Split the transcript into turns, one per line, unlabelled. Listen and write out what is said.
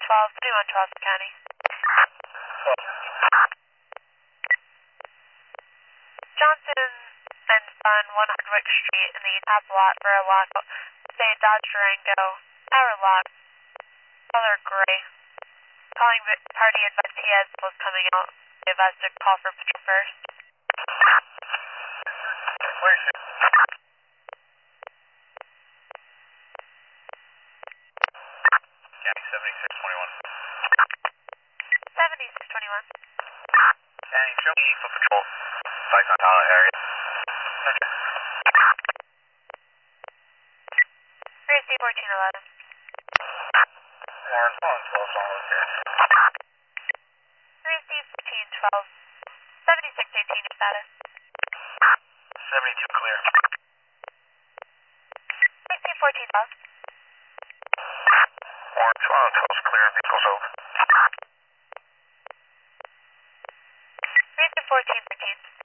12, 21 Charleston County. Johnson and Son, 1 Hardwick Street in the top lot for a walk. Say Dodge Durango, hour lot, color gray. Calling party advised he has was coming out. They advised to call for patrol first.
Where is it? County 7621.
7621.
County, show me for patrol. Sites on Tyler area. Okay.
3C 1411.
Warren, 12 on location.
3C 1412. 7618 your status.
72 clear.
3C 1412.
Warren, 12 is clear. Vehicles over.
3C 1413.